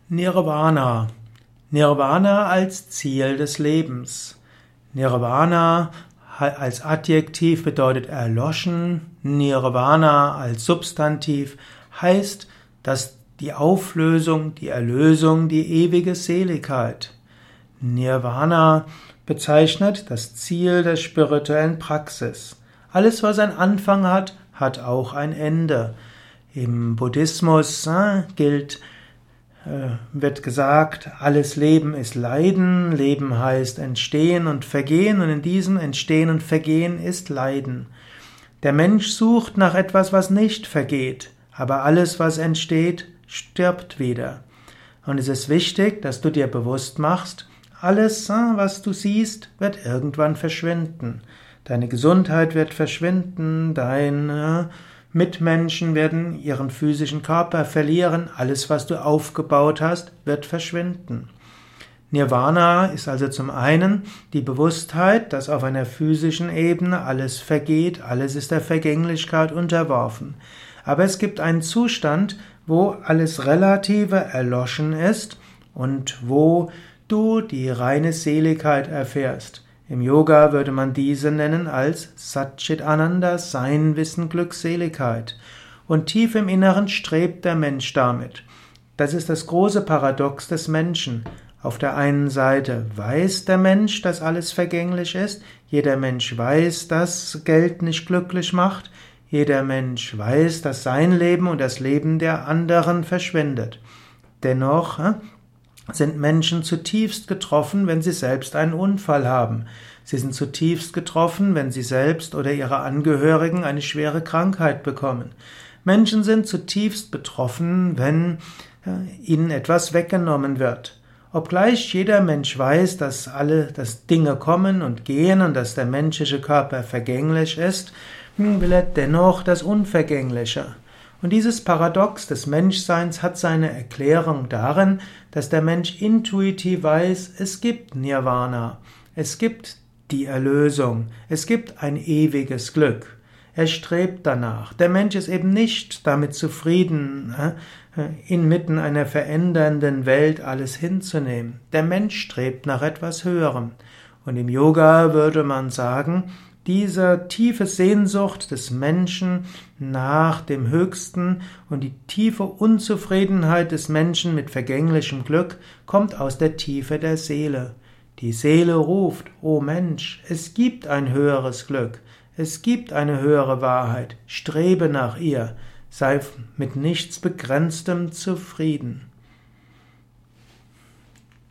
Nirvana. Nirvana als Ziel des Lebens. Nirvana als Adjektiv bedeutet erloschen. Nirvana als Substantiv heißt, dass die Auflösung, die Erlösung, die ewige Seligkeit. Nirvana bezeichnet das Ziel der spirituellen Praxis. Alles, was einen Anfang hat, hat auch ein Ende. Im Buddhismus wird gesagt, alles Leben ist Leiden, Leben heißt Entstehen und Vergehen und in diesem Entstehen und Vergehen ist Leiden. Der Mensch sucht nach etwas, was nicht vergeht, aber alles, was entsteht, stirbt wieder. Und es ist wichtig, dass du dir bewusst machst, alles, was du siehst, wird irgendwann verschwinden. Deine Gesundheit wird verschwinden, deine Mitmenschen werden ihren physischen Körper verlieren, alles, was du aufgebaut hast, wird verschwinden. Nirvana ist also zum einen die Bewusstheit, dass auf einer physischen Ebene alles vergeht, alles ist der Vergänglichkeit unterworfen. Aber es gibt einen Zustand, wo alles Relative erloschen ist und wo du die reine Seligkeit erfährst. Im Yoga würde man diese nennen als Satchitananda, Sein, Wissen, Glückseligkeit. Und tief im Inneren strebt der Mensch damit. Das ist das große Paradox des Menschen. Auf der einen Seite weiß der Mensch, dass alles vergänglich ist. Jeder Mensch weiß, dass Geld nicht glücklich macht. Jeder Mensch weiß, dass sein Leben und das Leben der anderen verschwindet. Dennoch sind Menschen zutiefst getroffen, wenn sie selbst einen Unfall haben. Sie sind zutiefst getroffen, wenn sie selbst oder ihre Angehörigen eine schwere Krankheit bekommen. Menschen sind zutiefst betroffen, wenn ihnen etwas weggenommen wird. Obgleich jeder Mensch weiß, dass Dinge kommen und gehen und dass der menschliche Körper vergänglich ist, will er dennoch das Unvergängliche. Und dieses Paradox des Menschseins hat seine Erklärung darin, dass der Mensch intuitiv weiß, es gibt Nirvana, es gibt die Erlösung, es gibt ein ewiges Glück. Er strebt danach. Der Mensch ist eben nicht damit zufrieden, inmitten einer verändernden Welt alles hinzunehmen. Der Mensch strebt nach etwas Höherem. Und im Yoga würde man sagen, diese tiefe Sehnsucht des Menschen nach dem Höchsten und die tiefe Unzufriedenheit des Menschen mit vergänglichem Glück kommt aus der Tiefe der Seele. Die Seele ruft, O Mensch, es gibt ein höheres Glück, es gibt eine höhere Wahrheit, strebe nach ihr, sei mit nichts Begrenztem zufrieden.